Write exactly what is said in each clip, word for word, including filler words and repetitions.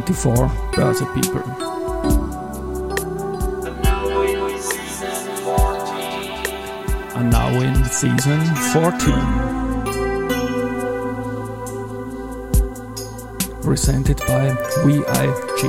twenty-four Börse People. And now in season fourteen. Presented by V I G.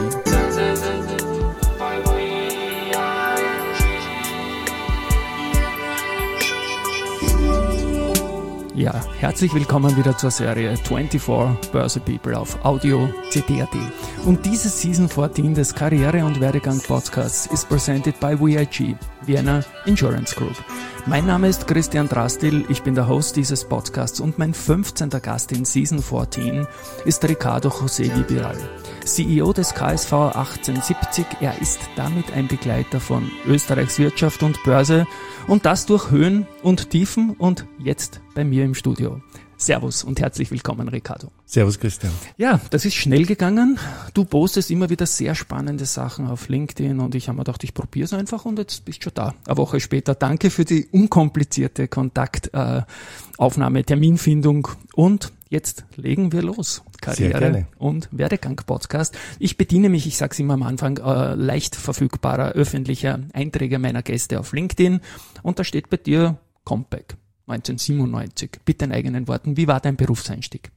Ja, herzlich willkommen wieder zur Serie twenty-four Börse People auf Audio C D punkt A T. Und diese Season fourteen des Karriere- und Werdegang-Podcasts ist presented by V I G, Vienna Insurance Group. Mein Name ist Christian Drastil, ich bin der Host dieses Podcasts und mein fünfzehnter Gast in Season fourteen ist Ricardo José Vibiral, C E O des K S V achtzehnhundertsiebzig. Er ist damit ein Begleiter von Österreichs Wirtschaft und Börse und das durch Höhen und Tiefen und jetzt bei mir im Studio. Servus und herzlich willkommen, Ricardo. Servus, Christian. Ja, das ist schnell gegangen. Du postest immer wieder sehr spannende Sachen auf LinkedIn und ich habe mir gedacht, ich probiere es einfach und jetzt bist du schon da. Eine Woche später. Danke für die unkomplizierte Kontaktaufnahme, äh, Terminfindung und jetzt legen wir los. Karriere- und Werdegang-Podcast. Ich bediene mich, ich sage es immer am Anfang, äh, leicht verfügbarer öffentlicher Einträge meiner Gäste auf LinkedIn und da steht bei dir Compaq. neunzehnhundertsiebenundneunzig. Bitte in eigenen Worten, wie war dein Berufseinstieg?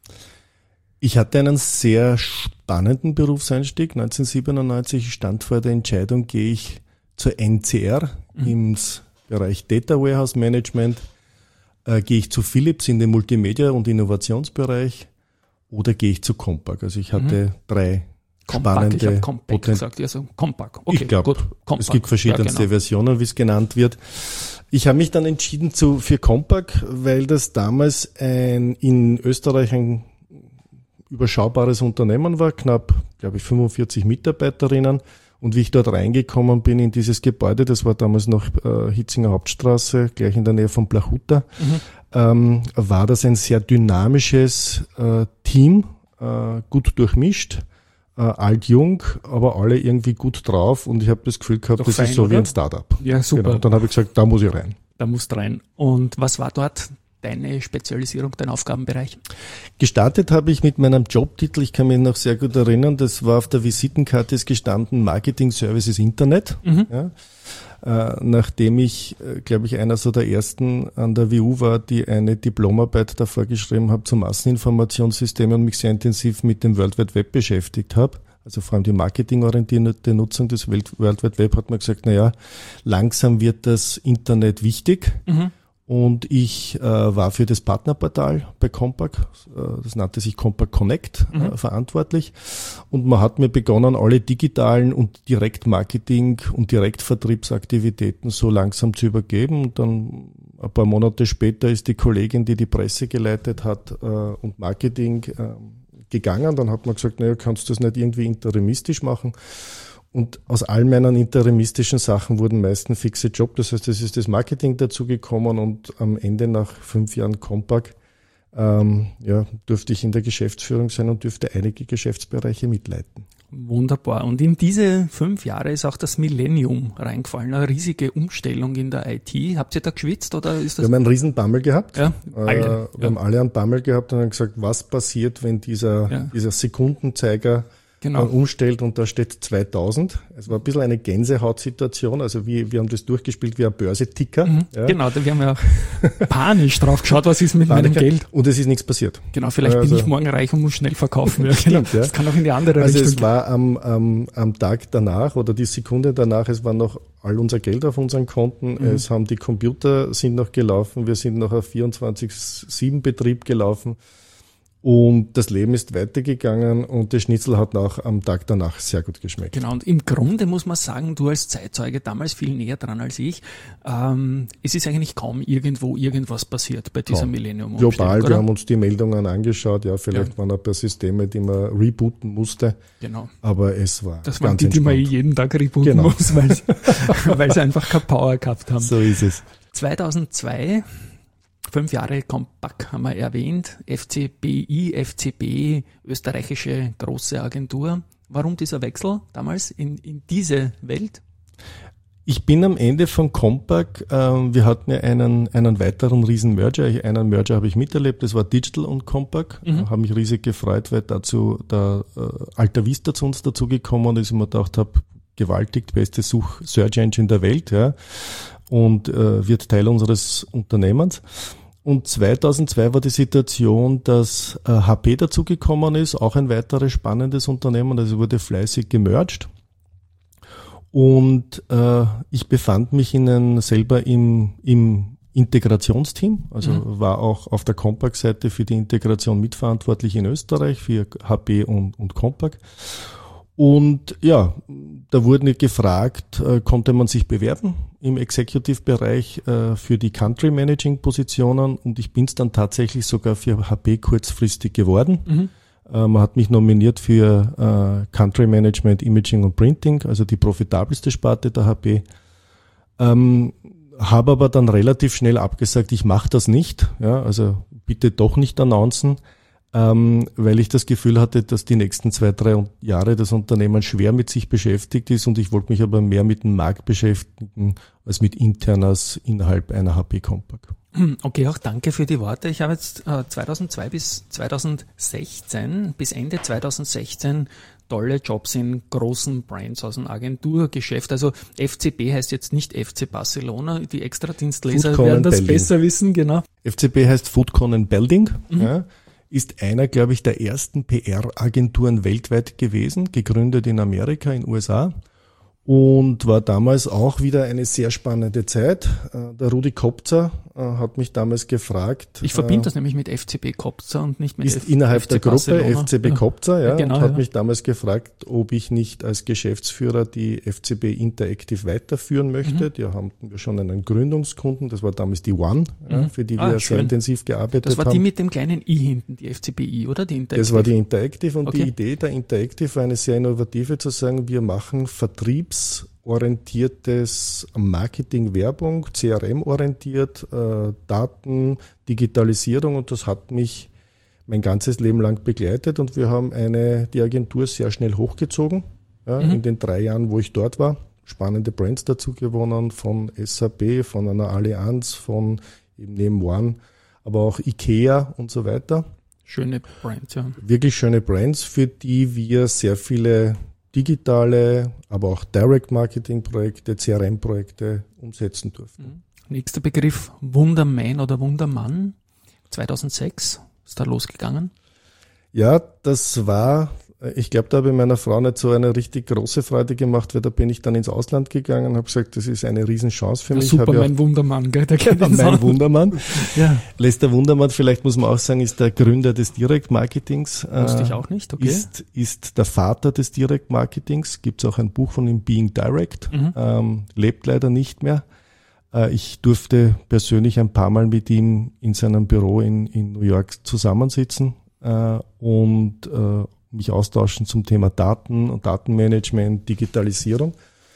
Ich hatte einen sehr spannenden Berufseinstieg. neunzehnhundertsiebenundneunzig stand vor der Entscheidung, gehe ich zur N C R mhm. im Bereich Data Warehouse Management, äh, gehe ich zu Philips in den Multimedia- und Innovationsbereich oder gehe ich zu Compaq. Also ich hatte mhm. drei Compaq, spannende... ich habe Compaq gesagt, also Compaq. Okay, ich glaube, es gibt verschiedenste ja, genau. Versionen, wie es genannt wird. Ich habe mich dann entschieden zu, für Compaq, weil das damals ein, in Österreich ein überschaubares Unternehmen war, knapp, glaube ich, fünfundvierzig Mitarbeiterinnen. Und wie ich dort reingekommen bin in dieses Gebäude, das war damals noch äh, Hitzinger Hauptstraße, gleich in der Nähe von Plachuta, mhm. ähm, war das ein sehr dynamisches äh, Team, äh, gut durchmischt. Äh, alt, jung, aber alle irgendwie gut drauf und ich habe das Gefühl gehabt, Doch das fein, ist so oder? Wie ein Startup. Ja, super. Genau. Und dann habe ich gesagt, da muss ich rein. Da musst du rein. Und was war dort deine Spezialisierung, dein Aufgabenbereich? Gestartet habe ich mit meinem Jobtitel, ich kann mich noch sehr gut erinnern, das war auf der Visitenkarte ist gestanden Marketing Services Internet. Mhm. Ja. Äh, nachdem ich, äh, glaube ich, einer so der ersten an der W U war, die eine Diplomarbeit davor geschrieben habe zu Masseninformationssystemen und mich sehr intensiv mit dem World Wide Web beschäftigt habe. Also vor allem die marketingorientierte Nutzung des World Wide Web hat man gesagt, na ja, langsam wird das Internet wichtig. Mhm. Und ich äh, war für das Partnerportal bei Compaq, äh, das nannte sich Compaq Connect, mhm. äh, verantwortlich. Und man hat mir begonnen, alle digitalen und Direktmarketing- und Direktvertriebsaktivitäten so langsam zu übergeben. Und dann ein paar Monate später ist die Kollegin, die die Presse geleitet hat äh, und Marketing äh, gegangen. Dann hat man gesagt, naja, kannst du das nicht irgendwie interimistisch machen? Und aus all meinen interimistischen Sachen wurden meistens fixe Job. Das heißt, es ist das Marketing dazugekommen und am Ende nach fünf Jahren Compaq ähm, ja, durfte ich in der Geschäftsführung sein und dürfte einige Geschäftsbereiche mitleiten. Wunderbar. Und in diese fünf Jahre ist auch das Millennium reingefallen. Eine riesige Umstellung in der I T. Habt ihr da geschwitzt oder ist das? Wir haben einen riesen Bammel gehabt. Ja, alle. Äh, wir ja. haben alle einen Bammel gehabt und haben gesagt, was passiert, wenn dieser, ja. dieser Sekundenzeiger Genau. umstellt und da steht zweitausend. Es war ein bisschen eine Gänsehautsituation, also wie, wir haben das durchgespielt wie ein Börseticker. Mhm, ja. Genau, da haben wir auch panisch drauf geschaut, was ist mit Paniker. meinem Geld. Und es ist nichts passiert. Genau, vielleicht also, bin ich morgen reich und muss schnell verkaufen. Ja, stimmt, genau. Das kann auch in die andere also Richtung es war am, am, am Tag danach oder die Sekunde danach, es war noch all unser Geld auf unseren Konten, mhm. es haben die Computer sind noch gelaufen, wir sind noch auf vierundzwanzig sieben Betrieb gelaufen. Und das Leben ist weitergegangen und der Schnitzel hat auch am Tag danach sehr gut geschmeckt. Genau, und im Grunde muss man sagen, du als Zeitzeuge damals viel näher dran als ich, ähm, es ist eigentlich kaum irgendwo irgendwas passiert bei dieser Millennium. Global, oder? Wir haben uns die Meldungen angeschaut, ja, vielleicht ja. waren ein paar Systeme, die man rebooten musste, genau. aber es war Das ganz waren die, entspannt. die man jeden Tag rebooten genau. muss, weil sie einfach keine Power gehabt haben. So ist es. zweitausendzwei Fünf Jahre Compaq haben wir erwähnt, F C B I, F C B, österreichische große Agentur. Warum dieser Wechsel damals in, in diese Welt? Ich bin am Ende von Compaq, äh, wir hatten ja einen, einen weiteren riesen Merger, einen Merger habe ich miterlebt, das war Digital und Compaq, mhm. habe mich riesig gefreut, weil dazu der äh, Alta Vista zu uns dazugekommen ist und ich mir gedacht habe, gewaltig, beste Such-Search-Engine der Welt, ja, und äh, wird Teil unseres Unternehmens. Und zweitausendzwei war die Situation, dass äh, H P dazugekommen ist, auch ein weiteres spannendes Unternehmen, also wurde fleißig gemerged. Und äh, ich befand mich in einem, selber im, im Integrationsteam, also mhm. war auch auf der Compaq-Seite für die Integration mitverantwortlich in Österreich, für H P und, und Compaq. Und ja, da wurde gefragt, äh, konnte man sich bewerben im Executive-Bereich äh, für die Country-Managing-Positionen und ich bin es dann tatsächlich sogar für H P kurzfristig geworden. Mhm. Man hat mich nominiert für äh, Country Management, Imaging und Printing, also die profitabelste Sparte der H P. Ähm, habe aber dann relativ schnell abgesagt, ich mache das nicht. Ja, also bitte doch nicht announcen, ähm, weil ich das Gefühl hatte, dass die nächsten zwei, drei Jahre das Unternehmen schwer mit sich beschäftigt ist und ich wollte mich aber mehr mit dem Markt beschäftigen als mit Internas innerhalb einer H P Compaq. Okay, auch danke für die Worte. Ich habe jetzt äh, zweitausendzwei bis zweitausendsechzehn, bis Ende zweitausendsechzehn tolle Jobs in großen Brands aus dem Agenturgeschäft. Also F C B heißt jetzt nicht F C Barcelona, die Extradienstleser werden das Belding. Besser wissen, genau. F C B heißt Foodcon and Belding, mhm. ja, ist einer, glaube ich, der ersten P R-Agenturen weltweit gewesen, gegründet in Amerika, in den U S A. Und war damals auch wieder eine sehr spannende Zeit. Der Rudi Kopzer hat mich damals gefragt. Ich verbinde das nämlich mit F C B Kopzer und nicht mit ist F- innerhalb F C der Gruppe Barcelona. F C B Kopzer, ja, ja genau, und hat ja. mich damals gefragt, ob ich nicht als Geschäftsführer die F C B Interactive weiterführen möchte. Mhm. Die haben wir schon einen Gründungskunden, das war damals die One, mhm. ja, für die wir ah, sehr intensiv gearbeitet haben. Das war haben. die mit dem kleinen I hinten, die F C B I, oder? Die Interactive. Das war die Interactive und okay. Die Idee der Interactive war eine sehr innovative, zu sagen, wir machen Vertriebs orientiertes Marketing, Werbung, C R M-orientiert, äh, Daten, Digitalisierung und das hat mich mein ganzes Leben lang begleitet und wir haben eine die Agentur sehr schnell hochgezogen, ja, mhm. in den drei Jahren, wo ich dort war. Spannende Brands dazu gewonnen, von S A P, von einer Allianz, von eben neben One, aber auch Ikea und so weiter. Schöne Brands, ja. Wirklich schöne Brands, für die wir sehr viele digitale, aber auch Direct-Marketing-Projekte, C R M-Projekte umsetzen durften. Nächster Begriff, Wunderman oder Wundermann. zweitausendsechs ist da losgegangen. Ja, das war, ich glaube, da habe ich meiner Frau nicht so eine richtig große Freude gemacht, weil da bin ich dann ins Ausland gegangen und habe gesagt, das ist eine Riesenchance für ja, mich. Super, ja mein Wundermann, gell? Der ja, mein Wundermann. Ja. Lester Wundermann, vielleicht muss man auch sagen, ist der Gründer des Direct-Marketings. Wusste ich auch nicht, okay. Ist, ist der Vater des Direct-Marketings. Gibt es auch ein Buch von ihm, Being Direct. Mhm. Ähm, lebt leider nicht mehr. Äh, ich durfte persönlich ein paar Mal mit ihm in seinem Büro in, in New York zusammensitzen äh, und äh, mich austauschen zum Thema Daten und Datenmanagement, Digitalisierung.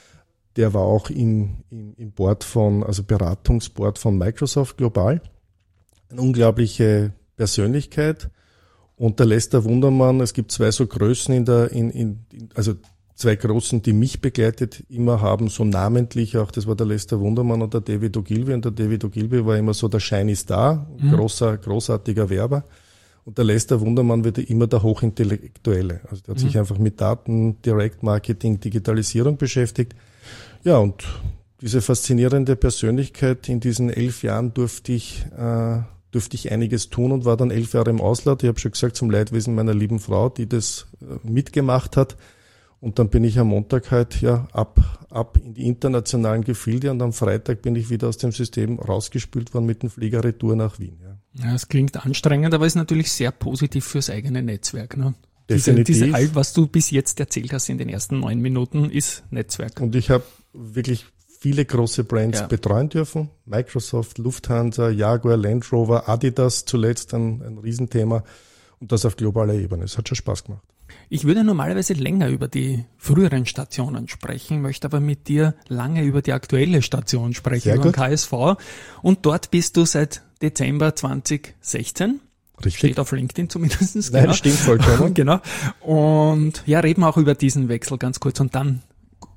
Der war auch im, im, im Board von, also Beratungsboard von Microsoft global. Eine unglaubliche Persönlichkeit. Und der Lester Wundermann, es gibt zwei so Größen in der, in, in, also zwei Großen, die mich begleitet immer haben, so namentlich auch, das war der Lester Wundermann und der David Ogilvy. Und der David Ogilvy war immer so der Shiny Star, mhm. großer, großartiger Werber. Und der Lester Wundermann wird immer der Hochintellektuelle. Also der hat mhm. sich einfach mit Daten, Direct Marketing, Digitalisierung beschäftigt. Ja, und diese faszinierende Persönlichkeit, in diesen elf Jahren durfte ich, äh, durfte ich einiges tun und war dann elf Jahre im Ausland. Ich habe schon gesagt, zum Leidwesen meiner lieben Frau, die das äh, mitgemacht hat. Und dann bin ich am Montag halt ja ab, ab in die internationalen Gefilde und am Freitag bin ich wieder aus dem System rausgespült worden mit dem Flieger retour nach Wien. Ja. Ja, es klingt anstrengend, aber ist natürlich sehr positiv fürs eigene Netzwerk. Ne? Definitiv. Diese, diese all, was du bis jetzt erzählt hast in den ersten neun Minuten, ist Netzwerk. Und ich habe wirklich viele große Brands ja. betreuen dürfen. Microsoft, Lufthansa, Jaguar, Land Rover, Adidas zuletzt ein, ein Riesenthema. Und das auf globaler Ebene. Es hat schon Spaß gemacht. Ich würde normalerweise länger über die früheren Stationen sprechen, möchte aber mit dir lange über die aktuelle Station sprechen, Sehr über gut. den K S V. Und dort bist du seit Dezember zweitausendsechzehn. Richtig. Steht auf LinkedIn zumindest. Nein, genau. stimmt vollkommen. Genau. Und ja, reden wir auch über diesen Wechsel ganz kurz und dann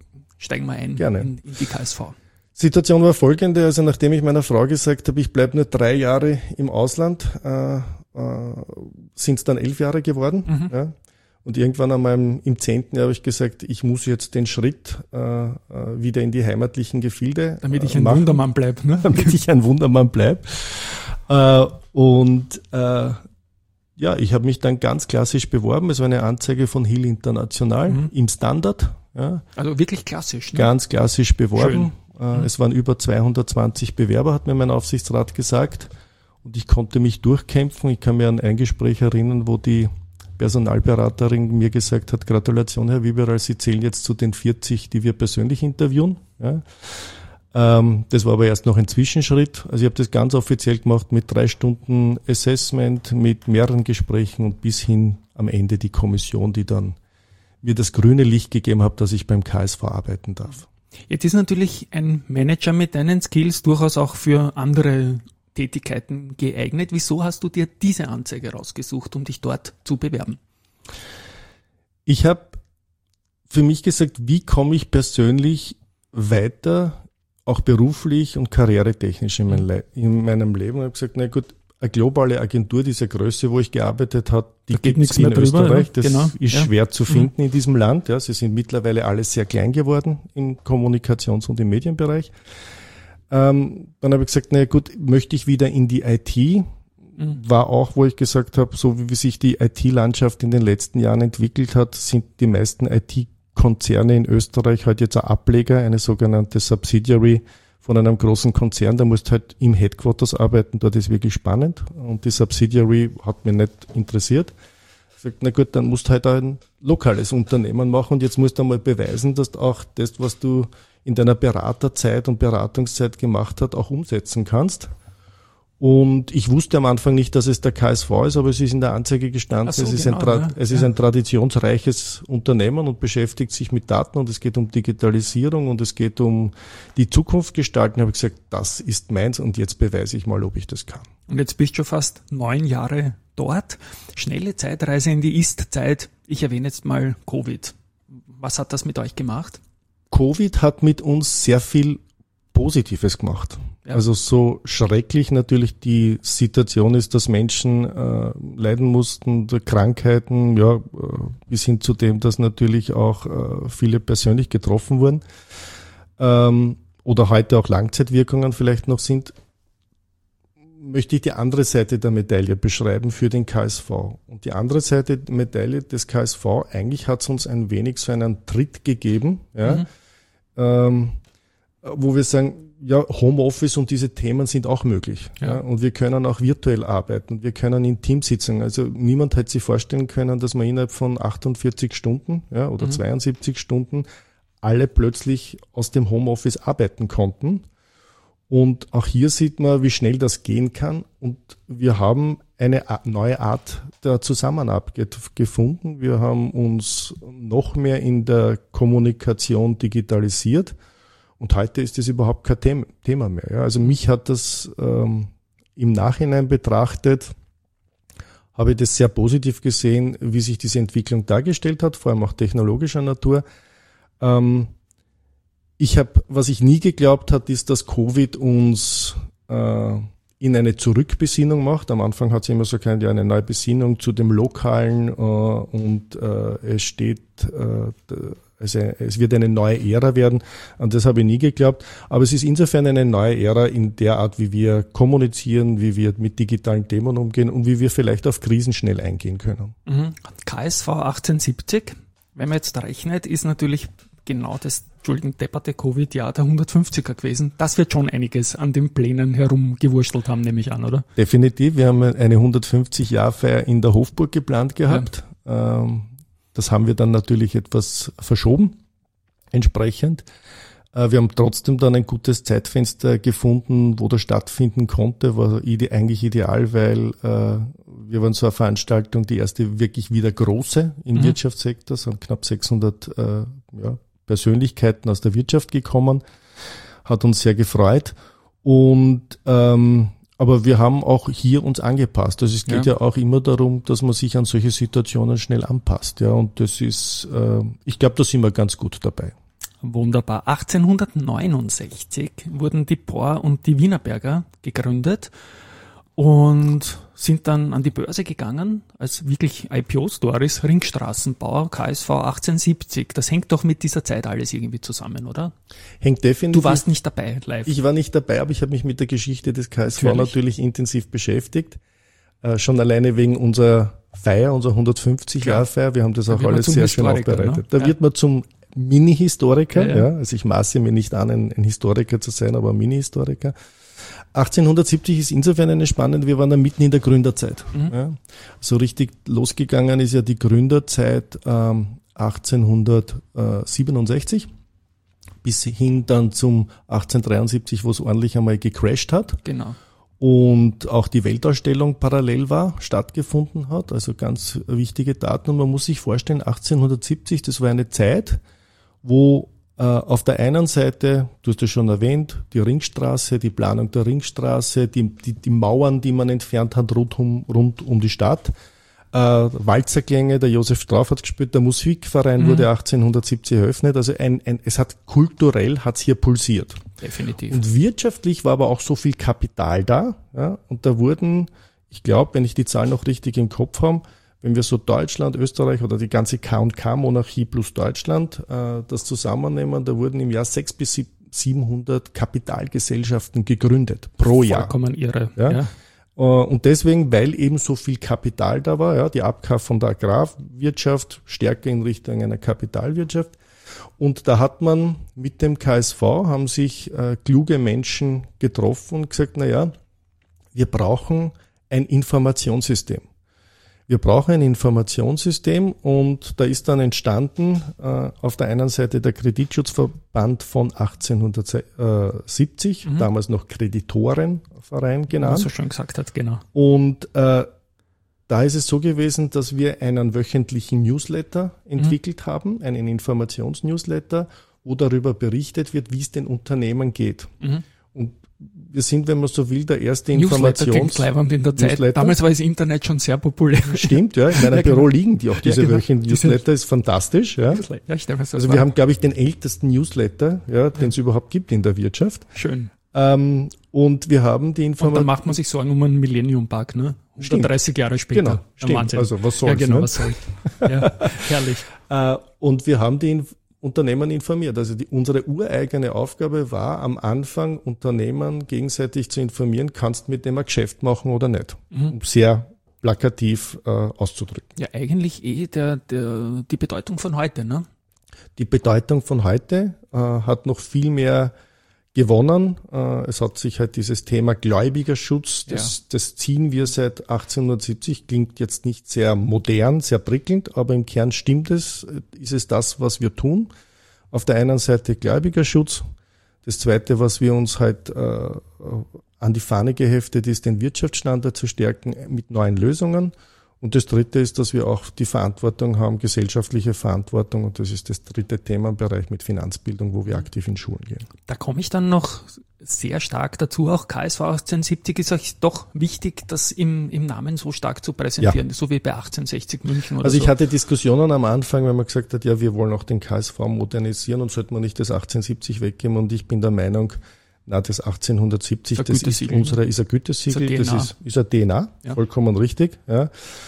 Steigen wir ein Gerne. in, in die K S V. Situation war folgende, also nachdem ich meiner Frau gesagt habe, ich bleibe nur drei Jahre im Ausland, äh, äh, sind es dann elf Jahre geworden. Mhm. Ja. Und irgendwann einmal im, im zehnten Jahr habe ich gesagt, ich muss jetzt den Schritt äh, wieder in die heimatlichen Gefilde Damit ich ein machen, Wundermann bleib, ne? Damit ich ein Wundermann bleib. Äh, und äh, ja, ich habe mich dann ganz klassisch beworben. Es war eine Anzeige von Hill International mhm. im Standard. Ja. Also wirklich klassisch. Ne? Ganz klassisch beworben. Äh, mhm. Es waren über zweihundertzwanzig Bewerber, hat mir mein Aufsichtsrat gesagt. Und ich konnte mich durchkämpfen. Ich kann mir an ein Gespräch erinnern, wo die Personalberaterin mir gesagt hat, Gratulation, Herr Wieberl, Sie zählen jetzt zu den vierzig, die wir persönlich interviewen. Ja. Ähm, das war aber erst noch ein Zwischenschritt. Also ich habe das ganz offiziell gemacht mit drei Stunden Assessment, mit mehreren Gesprächen und bis hin am Ende die Kommission, die dann mir das grüne Licht gegeben hat, dass ich beim K S V arbeiten darf. Jetzt ist natürlich ein Manager mit deinen Skills durchaus auch für andere Tätigkeiten geeignet. Wieso hast du dir diese Anzeige rausgesucht, um dich dort zu bewerben? Ich habe für mich gesagt, wie komme ich persönlich weiter, auch beruflich und karrieretechnisch in, mein Le- in meinem Leben. Ich habe gesagt, na gut, eine globale Agentur dieser Größe, wo ich gearbeitet habe, die gibt es in Österreich. Das genau. ist ja. schwer zu finden mhm. in diesem Land. Ja, sie sind mittlerweile alle sehr klein geworden im Kommunikations- und im Medienbereich. Ähm, dann habe ich gesagt, na gut, möchte ich wieder in die I T. Mhm. War auch, wo ich gesagt habe, so wie sich die I T-Landschaft in den letzten Jahren entwickelt hat, sind die meisten I T-Konzerne in Österreich halt jetzt ein Ableger, eine sogenannte Subsidiary von einem großen Konzern. Da musst du halt im Headquarters arbeiten, dort ist wirklich spannend. Und die Subsidiary hat mich nicht interessiert. Ich sagte, na gut, dann musst du halt ein lokales Unternehmen machen und jetzt musst du einmal beweisen, dass du auch das, was du in deiner Beraterzeit und Beratungszeit gemacht hast, auch umsetzen kannst. Und ich wusste am Anfang nicht, dass es der K S V ist, aber es ist in der Anzeige gestanden, so, es, ist, genau, ein Tra- ja. es ist ein traditionsreiches Unternehmen und beschäftigt sich mit Daten und es geht um Digitalisierung und es geht um die Zukunft gestalten. Da habe ich gesagt, das ist meins und jetzt beweise ich mal, ob ich das kann. Und jetzt bist du fast neun Jahre dort. Schnelle Zeitreise in die Ist-Zeit. Ich erwähne jetzt mal Covid. Was hat das mit euch gemacht? Covid hat mit uns sehr viel Positives gemacht. Ja. Also so schrecklich natürlich die Situation ist, dass Menschen äh, leiden mussten, Krankheiten, ja, äh, bis hin zu dem, dass natürlich auch äh, viele persönlich getroffen wurden ähm, oder heute auch Langzeitwirkungen vielleicht noch sind, möchte ich die andere Seite der Medaille beschreiben für den K S V. Und die andere Seite der Medaille des K S V, eigentlich hat es uns ein wenig so einen Tritt gegeben, ja, mhm. ähm, wo wir sagen, ja, Homeoffice und diese Themen sind auch möglich. Ja. Ja, und wir können auch virtuell arbeiten. Wir können in Teams sitzen. Also niemand hätte sich vorstellen können, dass wir innerhalb von achtundvierzig Stunden, ja, oder mhm. zweiundsiebzig Stunden alle plötzlich aus dem Homeoffice arbeiten konnten. Und auch hier sieht man, wie schnell das gehen kann. Und wir haben eine neue Art der Zusammenarbeit gefunden. Wir haben uns noch mehr in der Kommunikation digitalisiert. Und heute ist das überhaupt kein Thema mehr. Ja. Also mich hat das ähm, im Nachhinein betrachtet, habe ich das sehr positiv gesehen, wie sich diese Entwicklung dargestellt hat, vor allem auch technologischer Natur. Ähm, ich habe, was ich nie geglaubt hat, ist, dass Covid uns äh, in eine Zurückbesinnung macht. Am Anfang hat es immer so keine, ja, eine neue Besinnung zu dem Lokalen äh, und äh, es steht äh, Also es wird eine neue Ära werden, an das habe ich nie geglaubt. Aber es ist insofern eine neue Ära in der Art, wie wir kommunizieren, wie wir mit digitalen Themen umgehen und wie wir vielleicht auf Krisen schnell eingehen können. Mhm. K S V achtzehnhundertsiebzig, wenn man jetzt rechnet, ist natürlich genau das, Entschuldigung, depperte Covid-Jahr der hundertfünfziger gewesen. Das wird schon einiges an den Plänen herumgewurschtelt haben, nehme ich an, oder? Definitiv. Wir haben eine hundertfünfzig-Jahr-Feier in der Hofburg geplant gehabt. Ja. Ähm, Das haben wir dann natürlich etwas verschoben, entsprechend. Wir haben trotzdem dann ein gutes Zeitfenster gefunden, wo das stattfinden konnte, war eigentlich ideal, weil wir waren so eine Veranstaltung, die erste wirklich wieder große im mhm. Wirtschaftssektor, sind knapp sechshundert ja, Persönlichkeiten aus der Wirtschaft gekommen, hat uns sehr gefreut und ähm, aber wir haben auch hier uns angepasst. Also es geht ja. ja auch immer darum, dass man sich an solche Situationen schnell anpasst. Ja, und das ist, äh, ich glaube, da sind wir ganz gut dabei. Wunderbar. achtzehnhundertneunundsechzig wurden die Bohr und die Wienerberger gegründet und sind dann an die Börse gegangen als wirklich I P O-Stories, Ringstraßenbau, K S V achtzehnhundertsiebzig. Das hängt doch mit dieser Zeit alles irgendwie zusammen, oder? Hängt definitiv. Du warst nicht dabei live. Ich war nicht dabei, aber ich habe mich mit der Geschichte des K S V natürlich, natürlich intensiv beschäftigt. Äh, schon alleine wegen unserer Feier, unserer hundertfünfzig-Jahr-Feier. Wir haben das auch alles sehr schön aufbereitet. Ne? Da ja. wird man zum Mini-Historiker. Ja, ja. Ja. Also ich maße mir nicht an, ein, ein Historiker zu sein, aber ein Mini-Historiker. achtzehnhundertsiebzig ist insofern eine spannende, wir waren da mitten in der Gründerzeit. Mhm. Ja. So richtig losgegangen ist ja die Gründerzeit ähm, achtzehnhundertsiebenundsechzig bis hin dann zum achtzehnhundertdreiundsiebzig, wo es ordentlich einmal gecrashed hat. Genau. Und auch die Weltausstellung parallel war, stattgefunden hat, also ganz wichtige Daten. Und man muss sich vorstellen, achtzehnhundertsiebzig, das war eine Zeit, wo äh, auf der einen Seite, du hast es schon erwähnt, die Ringstraße, die Planung der Ringstraße, die, die, die Mauern, die man entfernt hat rund um, rund um die Stadt, äh, Walzerklänge, der Josef Strauß hat gespielt, der Musikverein mhm. wurde achtzehnhundertsiebzig eröffnet, also ein, ein, es hat kulturell, hat's hier pulsiert. Definitiv. Und wirtschaftlich war aber auch so viel Kapital da, ja, und da wurden, ich glaube, wenn ich die Zahlen noch richtig im Kopf habe, wenn wir so Deutschland, Österreich oder die ganze K und K-Monarchie plus Deutschland äh, das zusammennehmen, da wurden im Jahr sechshundert bis siebenhundert Kapitalgesellschaften gegründet pro Jahr. Vollkommen irre. Ja. Ja. Und deswegen, weil eben so viel Kapital da war, ja, die Abkauf der Agrarwirtschaft stärker in Richtung einer Kapitalwirtschaft. Und da hat man mit dem K S V, haben sich äh, kluge Menschen getroffen und gesagt, na ja, wir brauchen ein Informationssystem. Wir brauchen ein Informationssystem und da ist dann entstanden äh, auf der einen Seite der Kreditschutzverband von achtzehnhundertsiebzig, mhm. damals noch Kreditorenverein genannt. Was er schon gesagt hat, genau. Und äh, da ist es so gewesen, dass wir einen wöchentlichen Newsletter entwickelt mhm. haben, einen Informationsnewsletter, wo darüber berichtet wird, wie es den Unternehmen geht. Mhm. Und wir sind, wenn man so will, der erste Informations... in der Zeit. Damals war das Internet schon sehr populär. Stimmt, ja. In meinem ja, Büro genau. liegen die auch, diese ja, genau. wöchentlichen Newsletter, ist fantastisch. Ja. Ja, ich denke, also wir haben, glaube ich, den ältesten Newsletter, ja, den es ja. überhaupt gibt in der Wirtschaft. Schön. Ähm, und wir haben die Information... Und dann macht man sich Sorgen um einen Millennium-Bug, ne? hundertdreißig Jahre später. Genau, stimmt. Wahnsinn. Also was soll's, ja, genau, ne? was soll's. Ja, herrlich. Äh, und wir haben die Unternehmen informiert. Also die, unsere ureigene Aufgabe war am Anfang, Unternehmen gegenseitig zu informieren, kannst mit dem ein Geschäft machen oder nicht. Mhm. Um sehr plakativ äh, auszudrücken. Ja, eigentlich eh der, der, die Bedeutung von heute, ne? Die Bedeutung von heute äh, hat noch viel mehr gewonnen. Äh, es hat sich halt dieses Thema Gläubigerschutz, das, ja. das ziehen wir seit achtzehnhundertsiebzig, klingt jetzt nicht sehr modern, sehr prickelnd, aber im Kern stimmt es, ist es das, was wir tun. Auf der einen Seite Gläubigerschutz. Das Zweite, was wir uns halt äh, an die Fahne geheftet ist, den Wirtschaftsstandard zu stärken mit neuen Lösungen. Und das Dritte ist, dass wir auch die Verantwortung haben, gesellschaftliche Verantwortung. Und das ist das dritte Themenbereich mit Finanzbildung, wo wir aktiv in Schulen gehen. Da komme ich dann noch sehr stark dazu. Auch K S V achtzehnhundertsiebzig ist euch doch wichtig, das im, im Namen so stark zu präsentieren, ja. so wie bei achtzehnhundertsechzig München oder Also ich so. hatte Diskussionen am Anfang, wenn man gesagt hat, ja, wir wollen auch den K S V modernisieren und sollten wir nicht das achtzehnhundertsiebzig weggeben. Und ich bin der Meinung, na, das achtzehnhundertsiebzig, das ist unsere, ist ein Gütesiegel, ist ein das ist, ist ein D N A, ja. vollkommen richtig, ja.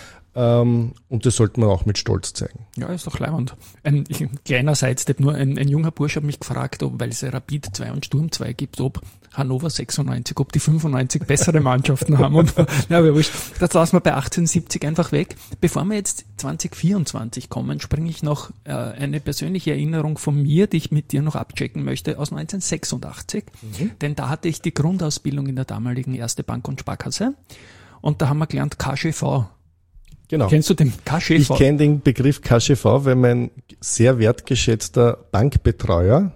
Ähm, und das sollte man auch mit Stolz zeigen. Ja, ist doch leibend. Ein, ein kleiner Sidestep, nur ein, ein junger Bursch hat mich gefragt, ob, weil es ja Rapid zwei und Sturm zwei gibt, ob Hannover sechsundneunzig, ob die fünfundneunzig bessere Mannschaften haben. Und, ja, aber wurscht. Das lassen wir bei achtzehnhundertsiebzig einfach weg. Bevor wir jetzt zwanzig vierundzwanzig kommen, springe ich noch äh, eine persönliche Erinnerung von mir, die ich mit dir noch abchecken möchte, aus neunzehnhundertsechsundachtzig. Mhm. Denn da hatte ich die Grundausbildung in der damaligen Erste Bank und Sparkasse. Und da haben wir gelernt K G V. Genau. Kennst du den K G V? Ich kenne den Begriff K G V, weil mein sehr wertgeschätzter Bankbetreuer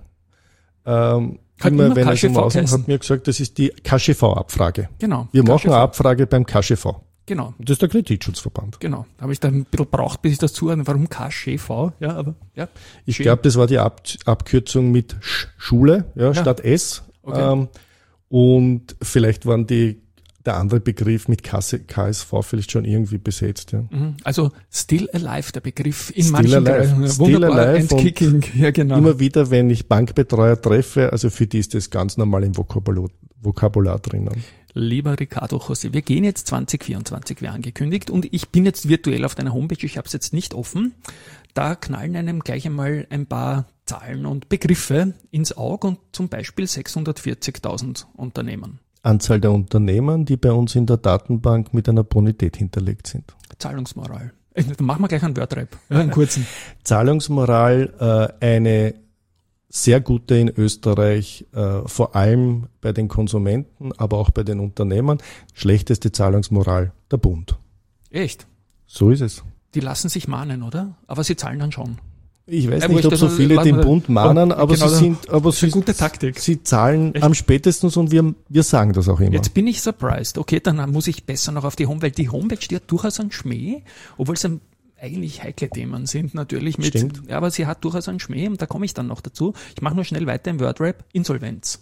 ähm, hat immer, immer wenn K G V er so aussieht, hat mir gesagt, das ist die K G V-Abfrage. Genau. Wir K G V. machen eine Abfrage beim K G V. Genau. Und das ist der Kreditschutzverband. Genau. Da habe ich dann ein bisschen braucht, bis ich das zuhöre, warum K G V? Ja, aber ja. Ich glaube, das war die Ab- Abkürzung mit Sch- Schule, ja, ja. statt S. Okay. Ähm, und vielleicht waren die der andere Begriff mit K S V vielleicht schon irgendwie besetzt. Ja. Also Still Alive, der Begriff in Still manchen alive. Still alive and kicking. Ja, genau. Immer wieder, wenn ich Bankbetreuer treffe, also für die ist das ganz normal im Vokabular, Vokabular drinnen. Lieber Ricardo José, wir gehen jetzt zwanzig vierundzwanzig, wie angekündigt, und ich bin jetzt virtuell auf deiner Homepage, ich habe es jetzt nicht offen. Da knallen einem gleich einmal ein paar Zahlen und Begriffe ins Auge und zum Beispiel sechshundertvierzigtausend Unternehmen. Anzahl der Unternehmen, die bei uns in der Datenbank mit einer Bonität hinterlegt sind. Zahlungsmoral. Dann machen wir gleich einen Wordrap, ja, einen kurzen. Zahlungsmoral, äh, eine sehr gute in Österreich, äh, vor allem bei den Konsumenten, aber auch bei den Unternehmen. Schlechteste Zahlungsmoral, der Bund. Echt? So ist es. Die lassen sich mahnen, oder? Aber sie zahlen dann schon. Ich weiß Ja, nicht, ob so viele den Bund mahnen, aber genau, sie sind, aber das ist eine sie, gute Taktik. sie zahlen Echt? am spätestens und wir, wir sagen das auch immer. Jetzt bin ich surprised. Okay, dann muss ich besser noch auf die Homepage. Die Homepage, die hat durchaus einen Schmäh, obwohl es ein eigentlich heikle Themen sind natürlich mit, Stimmt. ja, aber sie hat durchaus einen Schmäh und da komme ich dann noch dazu. Ich mache nur schnell weiter im Wordrap. Insolvenz.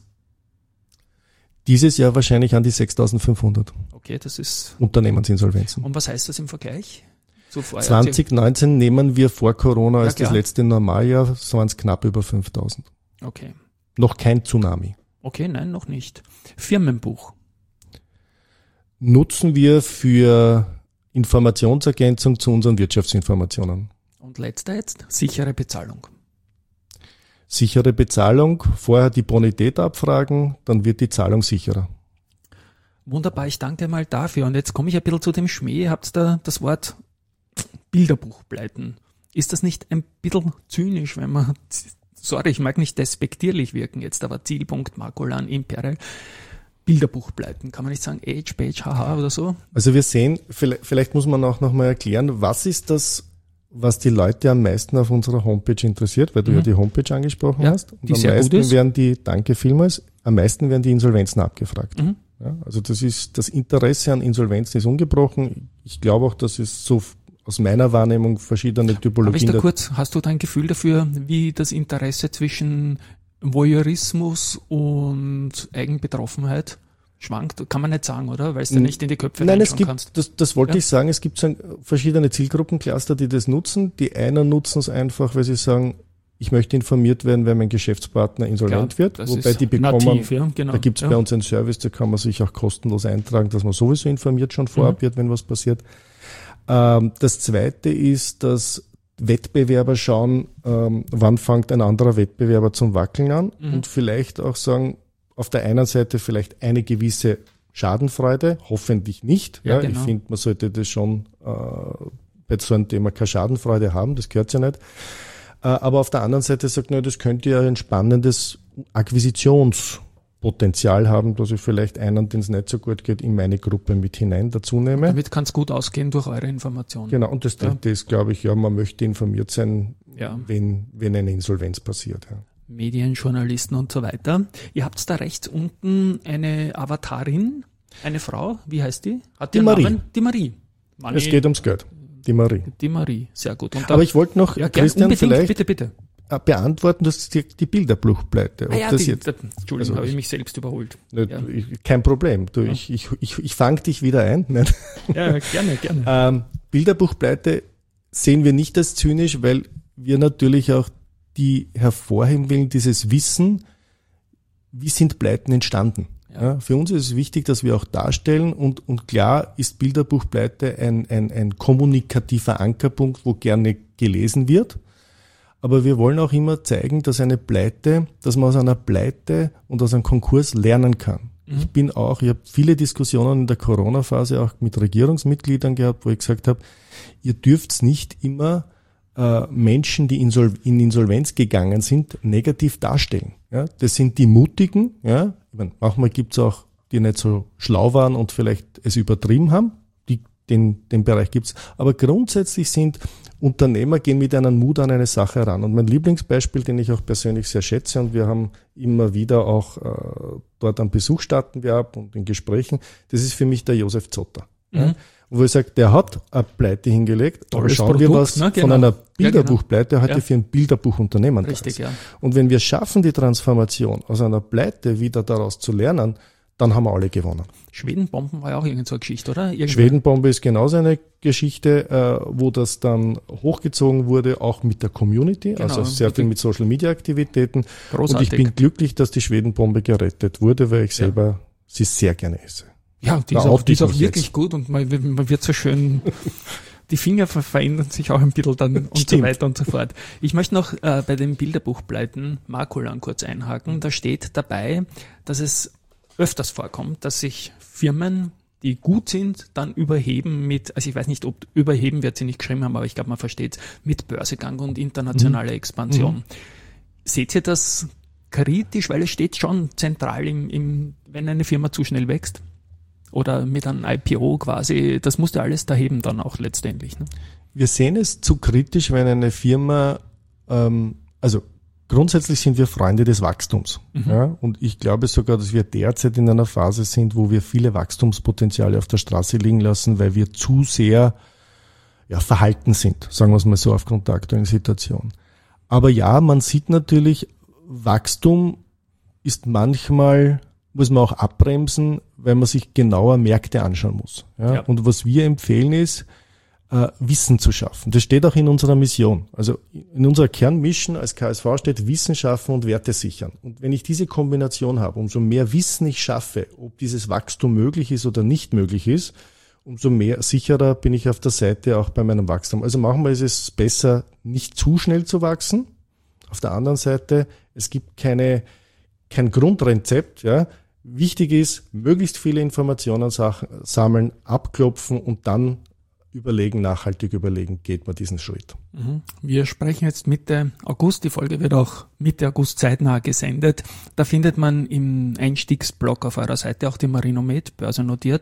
Dieses Jahr wahrscheinlich an die sechstausendfünfhundert Okay, das ist, Unternehmensinsolvenzen. und was heißt das im Vergleich? So vorher? zwanzig neunzehn nehmen wir vor Corona als Ja, das klar. letzte Normaljahr, so waren es knapp über fünftausend. Okay. Noch kein Tsunami. Okay, nein, noch nicht. Firmenbuch. Nutzen wir für Informationsergänzung zu unseren Wirtschaftsinformationen. Und letzter jetzt, sichere Bezahlung. Sichere Bezahlung, vorher die Bonität abfragen, dann wird die Zahlung sicherer. Wunderbar, ich danke mal dafür. Und jetzt komme ich ein bisschen zu dem Schmäh. Ihr habt da das Wort Bilderbuchpleiten. Ist das nicht ein bisschen zynisch, wenn man, sorry, ich mag nicht despektierlich wirken jetzt, aber Zielpunkt, Makulan, Imperial, Bilderbuchpleiten. Kann man nicht sagen Age, Page, haha oder so? Also wir sehen, vielleicht, vielleicht muss man auch nochmal erklären, was ist das, was die Leute am meisten auf unserer Homepage interessiert, weil du Mhm. ja die Homepage angesprochen Ja, hast. Und die am sehr gut meisten ist. werden die, danke vielmals, am meisten werden die Insolvenzen abgefragt. Mhm. Ja, also das ist, das Interesse an Insolvenzen ist ungebrochen. Ich glaube auch, dass es so aus meiner Wahrnehmung verschiedene Aber ich Typologien. da der- kurz, hast du da ein Gefühl dafür, wie das Interesse zwischen Voyeurismus und Eigenbetroffenheit schwankt? Kann man nicht sagen, oder? Weil du da nicht in die Köpfe Nein, es reinschauen gibt, kannst. das, das wollte Ja. ich sagen, es gibt so ein, verschiedene Zielgruppencluster, die das nutzen. Die einen nutzen es einfach, weil sie sagen, ich möchte informiert werden, wenn mein Geschäftspartner insolvent Klar, wird. das Wobei ist die bekommen, nativ, ja, genau. da gibt es Ja. bei uns einen Service, da kann man sich auch kostenlos eintragen, dass man sowieso informiert schon vorab Mhm. wird, wenn was passiert. Ähm, das zweite ist, dass Wettbewerber schauen, ähm, wann fängt ein anderer Wettbewerber zum Wackeln an Mhm. und vielleicht auch sagen, auf der einen Seite vielleicht eine gewisse Schadenfreude, hoffentlich nicht. Ja, Ja, genau. Ich finde, man sollte das schon äh, bei so einem Thema keine Schadenfreude haben, das gehört ja nicht. Äh, aber auf der anderen Seite sagt, na, das könnte ja ein spannendes Akquisitionspotenzial haben, dass ich vielleicht einen, den es nicht so gut geht, in meine Gruppe mit hinein dazu nehme. Damit kann es gut ausgehen durch eure Informationen. Genau, und das dritte ist, glaube ich, ja, man möchte informiert sein, Ja. wenn, wenn eine Insolvenz passiert. Ja. Medien, Journalisten und so weiter. Ihr habt da rechts unten eine Avatarin, eine Frau, wie heißt die? Hat Die einen Marie. Namen? Die Marie. Money, Es geht ums Geld, die Marie. die Marie, sehr gut. Und da, Aber ich wollte noch, ja, gern, Christian, unbedingt, vielleicht bitte, bitte. äh, beantworten, dass die, die Bilderbuchpleite. Ob Ah ja, das die, jetzt, da, Entschuldigung, also habe ich ich- mich selbst überholt. nicht, Ja. ich, kein Problem. Du, Ja. ich, ich, ich, ich fang dich wieder ein. Nein. Ja, gerne, gerne. Ähm, Bilderbuchpleite sehen wir nicht als zynisch, weil wir natürlich auch die hervorheben wollen, dieses Wissen, wie sind Pleiten entstanden. Ja. Ja, für uns ist es wichtig, dass wir auch darstellen und, und klar ist Bilderbuchpleite ein, ein, ein kommunikativer Ankerpunkt, wo gerne gelesen wird. Aber wir wollen auch immer zeigen, dass eine Pleite, dass man aus einer Pleite und aus einem Konkurs lernen kann. Mhm. Ich bin auch, ich habe viele Diskussionen in der Corona-Phase auch mit Regierungsmitgliedern gehabt, wo ich gesagt habe, ihr dürft nicht immer äh, Menschen, die insol in Insolvenz gegangen sind, negativ darstellen. Ja, das sind die Mutigen. Ja, ich meine, manchmal gibt's auch, die nicht so schlau waren und vielleicht es übertrieben haben. Die, den, den Bereich gibt's. Aber grundsätzlich sind Unternehmer, gehen mit einem Mut an eine Sache ran. Und mein Lieblingsbeispiel, den ich auch persönlich sehr schätze, und wir haben immer wieder auch äh, dort einen Besuch starten wir ab und in Gesprächen, das ist für mich der Josef Zotter. Mhm. Ja, wo ich sage, der hat eine Pleite hingelegt, aber Tolles schauen wir, Produkt, was ne? Genau. von einer Ja, Bilderbuchpleite heute Ja. für ein Bilderbuchunternehmen da Richtig, ist. ja. Und wenn wir schaffen, die Transformation aus einer Pleite wieder daraus zu lernen, dann haben wir alle gewonnen. Schwedenbomben war ja auch irgend so eine Geschichte, oder? Irgendwann. Schwedenbombe ist genauso eine Geschichte, äh, wo das dann hochgezogen wurde, auch mit der Community, genau, also sehr viel mit Social-Media-Aktivitäten. Großartig. Und ich bin glücklich, dass die Schwedenbombe gerettet wurde, weil ich selber ja. sie sehr gerne esse. Ja, die ist auch, die ist auch wirklich jetzt. gut und man, man wird so schön... Die Finger verändern sich auch ein bisschen dann und Stimmt. so weiter und so fort. Ich möchte noch äh, bei dem Bilderbuch bleiben, Makulan kurz einhaken. Da steht dabei, dass es öfters vorkommt, dass sich Firmen, die gut sind, dann überheben mit, also ich weiß nicht, ob überheben wird sie nicht geschrieben haben, aber ich glaube, man versteht es, mit Börsegang und internationaler mhm. Expansion. Mhm. Seht ihr das kritisch, weil es steht schon zentral im, im, wenn eine Firma zu schnell wächst? Oder mit einem I P O quasi, das musst du alles da heben dann auch letztendlich. Ne? Wir sehen es zu kritisch, wenn eine Firma, ähm, also grundsätzlich sind wir Freunde des Wachstums. Mhm. Ja, und ich glaube sogar, dass wir derzeit in einer Phase sind, wo wir viele Wachstumspotenziale auf der Straße liegen lassen, weil wir zu sehr ja, verhalten sind, sagen wir es mal so, aufgrund der aktuellen Situation. Aber ja, man sieht natürlich, Wachstum ist manchmal... muss man auch abbremsen, weil man sich genauer Märkte anschauen muss. Ja? Ja. Und was wir empfehlen ist, äh, Wissen zu schaffen. Das steht auch in unserer Mission. Also in unserer Kernmission als K S V steht Wissen schaffen und Werte sichern. Und wenn ich diese Kombination habe, umso mehr Wissen ich schaffe, ob dieses Wachstum möglich ist oder nicht möglich ist, umso mehr sicherer bin ich auf der Seite auch bei meinem Wachstum. Also manchmal ist es besser, nicht zu schnell zu wachsen. Auf der anderen Seite, es gibt keine, kein Grundrezept, ja. Wichtig ist, möglichst viele Informationen sammeln, abklopfen und dann überlegen, nachhaltig überlegen, geht man diesen Schritt. Wir sprechen jetzt Mitte August, die Folge wird auch Mitte August zeitnah gesendet. Da findet man im Einstiegsblog auf eurer Seite auch die Marinomed, börsennotiert.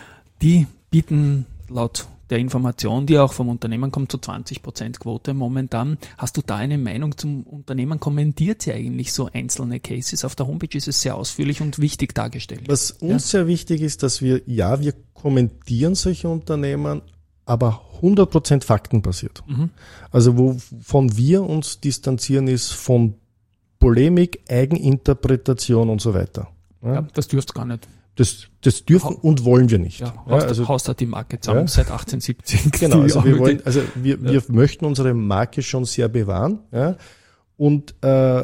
Die bieten laut der Information, die auch vom Unternehmen kommt, zu zwanzig Prozent Quote momentan. Hast du da eine Meinung zum Unternehmen? Kommentiert sie eigentlich so einzelne Cases? Auf der Homepage ist es sehr ausführlich und wichtig dargestellt. Was uns ja. sehr wichtig ist, dass wir, ja, wir kommentieren solche Unternehmen, aber hundert Prozent faktenbasiert. Mhm. Also wovon wir uns distanzieren, ist von Polemik, Eigeninterpretation und so weiter. Ja, ja, das dürft gar nicht. Das, das dürfen ha- und wollen wir nicht. Ja, haust, ja, also, haust halt die Marke zusammen ja. seit achtzehnhundertsiebzig. Genau, also wir wollen, also wir, ja. wir möchten unsere Marke schon sehr bewahren. Ja. Und äh,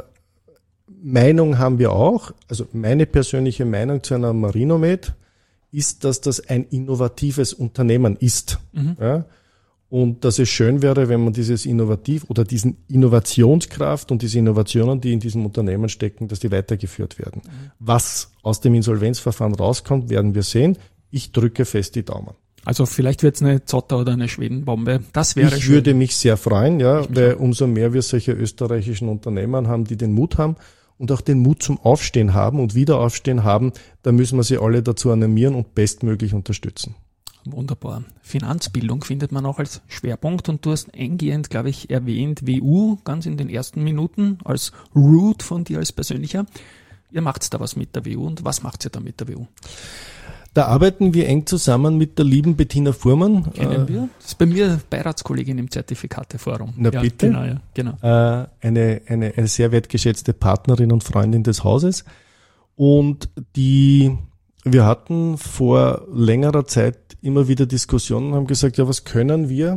Meinung haben wir auch. Also meine persönliche Meinung zu einer Marinomed ist, dass das ein innovatives Unternehmen ist. Mhm. Ja. Und dass es schön wäre, wenn man dieses Innovativ oder diesen Innovationskraft und diese Innovationen, die in diesem Unternehmen stecken, dass die weitergeführt werden. Mhm. Was aus dem Insolvenzverfahren rauskommt, werden wir sehen. Ich drücke fest die Daumen. Also vielleicht wird es eine Zotter oder eine Schwedenbombe. Das wäre Ich schön. würde mich sehr freuen, ja, weil umso mehr wir solche österreichischen Unternehmen haben, die den Mut haben und auch den Mut zum Aufstehen haben und Wiederaufstehen haben, da müssen wir sie alle dazu animieren und bestmöglich unterstützen. Wunderbar. Finanzbildung findet man auch als Schwerpunkt und du hast eingehend, glaube ich, erwähnt, W U ganz in den ersten Minuten als Root von dir als persönlicher. Ihr macht da was mit der W U und was macht ihr da mit der W U? Da arbeiten wir eng zusammen mit der lieben Bettina Fuhrmann. Kennen wir? Das ist bei mir Beiratskollegin im Zertifikateforum. Na ja, bitte. Genau, ja, genau. Äh, eine, eine, eine sehr wertgeschätzte Partnerin und Freundin des Hauses. Und die, wir hatten vor längerer Zeit immer wieder Diskussionen und haben gesagt, ja, was können wir,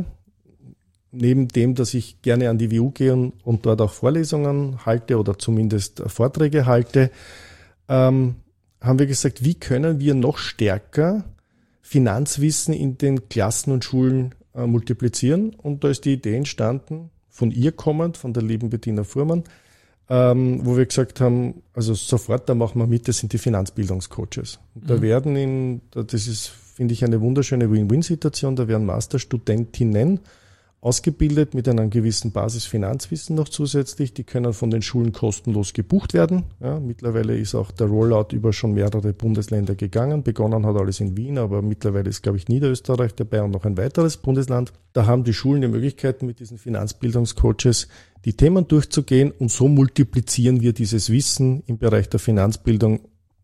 neben dem, dass ich gerne an die W U gehe und, und dort auch Vorlesungen halte oder zumindest Vorträge halte, ähm, haben wir gesagt, wie können wir noch stärker Finanzwissen in den Klassen und Schulen äh, multiplizieren? Und da ist die Idee entstanden, von ihr kommend, von der lieben Bettina Fuhrmann, ähm, wo wir gesagt haben, also sofort, da machen wir mit, das sind die Finanzbildungscoaches. Und mhm. da werden in, das ist, finde ich, eine wunderschöne Win-Win-Situation, da werden Masterstudentinnen ausgebildet mit einem gewissen Basisfinanzwissen noch zusätzlich. Die können von den Schulen kostenlos gebucht werden. Ja, mittlerweile ist auch der Rollout über schon mehrere Bundesländer gegangen. Begonnen hat alles in Wien, aber mittlerweile ist, glaube ich, Niederösterreich dabei und noch ein weiteres Bundesland. Da haben die Schulen die Möglichkeit, mit diesen Finanzbildungscoaches die Themen durchzugehen und so multiplizieren wir dieses Wissen im Bereich der Finanzbildung,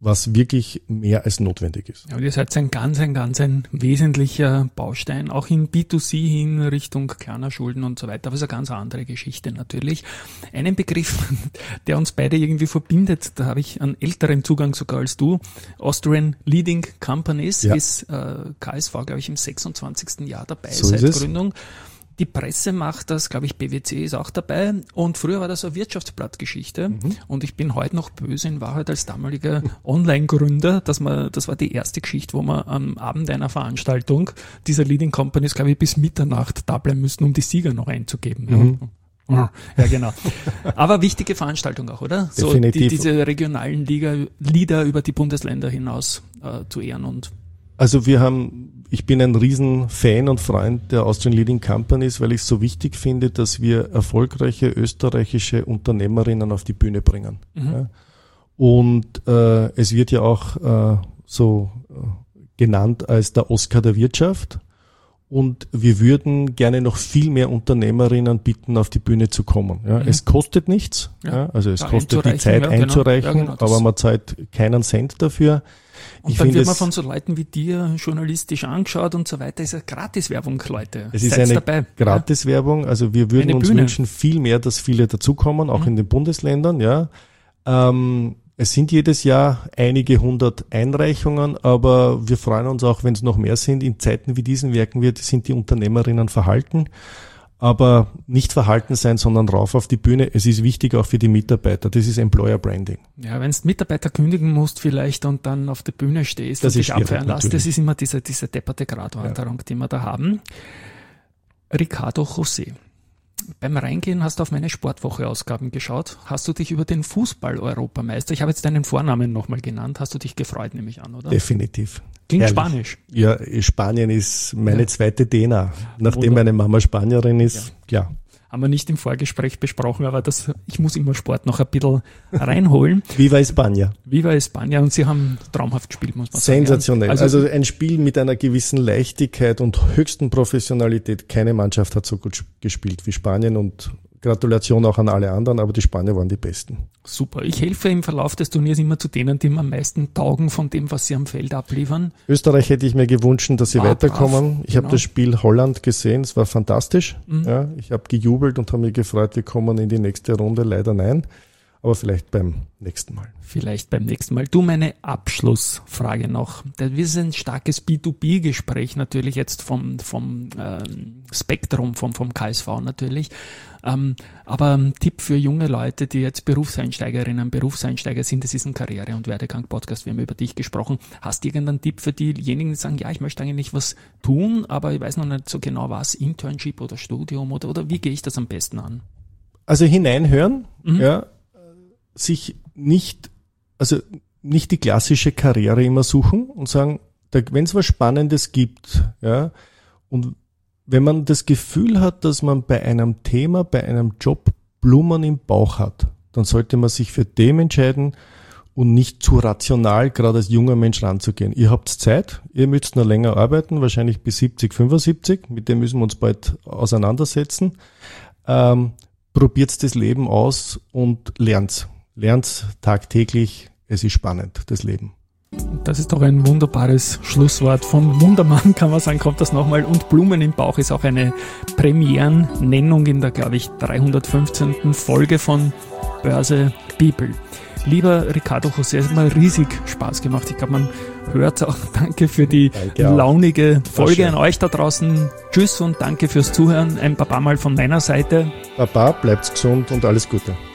was wirklich mehr als notwendig ist. Ja, und ihr seid ein ganz, ein ganz ein wesentlicher Baustein, auch in B zwei C hin Richtung kleiner Schulden und so weiter, aber es ist eine ganz andere Geschichte natürlich. Einen Begriff, der uns beide irgendwie verbindet, da habe ich einen älteren Zugang sogar als du, Austrian Leading Companies, ja. ist äh, K S V, glaube ich, im sechsundzwanzigsten Jahr dabei so seit Gründung. Die Presse macht das, glaube ich, B W C ist auch dabei und früher war das so eine Wirtschaftsblattgeschichte mhm. und ich bin heute noch böse in Wahrheit als damaliger Online-Gründer, dass man, das war die erste Geschichte, wo wir am Abend einer Veranstaltung dieser Leading Companies, glaube ich, bis Mitternacht da bleiben müssten, um die Sieger noch einzugeben. Mhm. Ja. Ja, genau. Aber wichtige Veranstaltung auch, oder? So Definitiv. Die, diese regionalen Liga, Lieder über die Bundesländer hinaus äh, zu ehren und Also wir haben, ich bin ein riesen Fan und Freund der Austrian Leading Companies, weil ich es so wichtig finde, dass wir erfolgreiche österreichische Unternehmerinnen auf die Bühne bringen. Mhm. Ja. Und äh, es wird ja auch äh, so äh, genannt als der Oscar der Wirtschaft. Und wir würden gerne noch viel mehr Unternehmerinnen bitten, auf die Bühne zu kommen. Ja, mhm. Es kostet nichts, ja. Ja, also es ja, kostet die Zeit ja, einzureichen, genau. Ja, genau, aber man zahlt keinen Cent dafür. Und ich dann wird man von so Leuten wie dir journalistisch angeschaut und so weiter. Es ist eine Gratiswerbung, Leute. Es ist eine dabei. Gratiswerbung. Also wir würden eine uns Bühne. wünschen viel mehr, dass viele dazukommen, auch mhm. in den Bundesländern. Ja, ähm, es sind jedes Jahr einige hundert Einreichungen, aber wir freuen uns auch, wenn es noch mehr sind. In Zeiten wie diesen merken wir, sind die Unternehmerinnen verhalten. Aber nicht verhalten sein, sondern rauf auf die Bühne. Es ist wichtig auch für die Mitarbeiter. Das ist Employer Branding. Ja, wenn du Mitarbeiter kündigen musst vielleicht und dann auf der Bühne stehst das und dich abfeiern lässt, das ist immer diese, diese depperte Gratwanderung, ja. die wir da haben. Ricardo José. Beim Reingehen hast du auf meine Sportwoche-Ausgaben geschaut. Hast du dich über den Fußball-Europameister, ich habe jetzt deinen Vornamen nochmal genannt, hast du dich gefreut, nehme ich an, oder? Definitiv. Klingt Herrlich. Spanisch. Ja, Spanien ist meine ja. zweite D N A. Nachdem Wunder. meine Mama Spanierin ist, ja. klar. Haben wir nicht im Vorgespräch besprochen, aber das, ich muss immer Sport noch ein bisschen reinholen. Viva España. Viva España und sie haben traumhaft gespielt, muss man sagen. Sensationell. Also, also ein Spiel mit einer gewissen Leichtigkeit und höchsten Professionalität. Keine Mannschaft hat so gut gespielt wie Spanien und Gratulation auch an alle anderen, aber die Spanier waren die Besten. Super. Ich helfe im Verlauf des Turniers immer zu denen, die mir am meisten taugen von dem, was sie am Feld abliefern. Österreich hätte ich mir gewünscht, dass sie ah, weiterkommen. Brav. Ich genau. habe das Spiel Holland gesehen, es war fantastisch. Mhm. Ja, ich habe gejubelt und habe mich gefreut, wir kommen in die nächste Runde. Leider nein, aber vielleicht beim nächsten Mal. Vielleicht beim nächsten Mal. Du, meine Abschlussfrage noch. Das ist ein starkes B zwei B-Gespräch natürlich jetzt vom, vom ähm, Spektrum, vom, vom K S V natürlich. Ähm, aber ein Tipp für junge Leute, die jetzt Berufseinsteigerinnen, Berufseinsteiger sind, das ist ein Karriere- und Werdegang-Podcast, wir haben über dich gesprochen. Hast du irgendeinen Tipp für diejenigen, die sagen, ja, ich möchte eigentlich was tun, aber ich weiß noch nicht so genau was, Internship oder Studium oder, oder wie gehe ich das am besten an? Also hineinhören, mhm. ja, sich nicht, also nicht die klassische Karriere immer suchen und sagen, wenn es was Spannendes gibt, ja, und wenn man das Gefühl hat, dass man bei einem Thema, bei einem Job Blumen im Bauch hat, dann sollte man sich für dem entscheiden und nicht zu rational, gerade als junger Mensch ranzugehen. Ihr habt Zeit, ihr müsst noch länger arbeiten, wahrscheinlich bis siebzig, fünfundsiebzig, mit dem müssen wir uns bald auseinandersetzen. Ähm, probiert das Leben aus und lernt's. Lernt's tagtäglich, es ist spannend, das Leben. Das ist doch ein wunderbares Schlusswort. Von Wundermann kann man sagen, kommt das nochmal. Und Blumen im Bauch ist auch eine Premierennennung in der, glaube ich, dreihundertfünfzehnten Folge von Börse People. Lieber Ricardo José, es hat mal riesig Spaß gemacht. Ich glaube, man hört auch. Danke für die danke launige Folge an euch da draußen. Tschüss und danke fürs Zuhören. Ein Baba mal von meiner Seite. Baba, bleibt's gesund und alles Gute.